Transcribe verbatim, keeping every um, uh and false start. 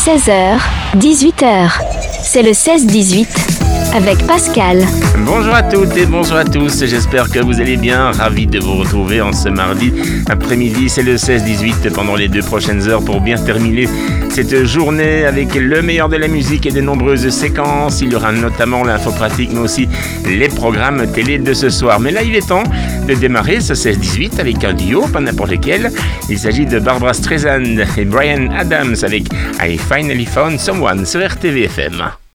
seize heures, dix-huit heures. C'est le seize dix-huit avec Pascal. Bonjour à toutes et bonjour à tous, j'espère que vous allez bien, ravi de vous retrouver en ce mardi après-midi, c'est le seize dix-huit pendant les deux prochaines heures pour bien terminer cette journée avec le meilleur de la musique et de nombreuses séquences. Il y aura notamment l'info pratique mais aussi les programmes télé de ce soir. Mais là il est temps de démarrer ce seize dix-huit avec un duo, pas n'importe lequel. Il s'agit de Barbra Streisand et Bryan Adams avec I Finally Found Someone sur R T V F M.